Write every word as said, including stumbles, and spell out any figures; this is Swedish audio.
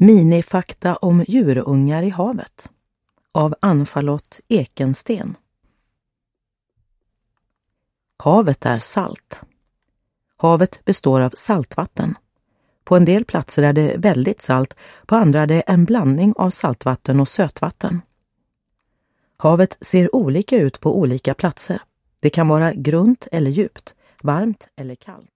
Minifakta om djurungar i havet av Ann-Charlotte Ekensten. Havet är salt. Havet består av saltvatten. På en del platser är det väldigt salt, på andra är det en blandning av saltvatten och sötvatten. Havet ser olika ut på olika platser. Det kan vara grunt eller djupt, varmt eller kallt.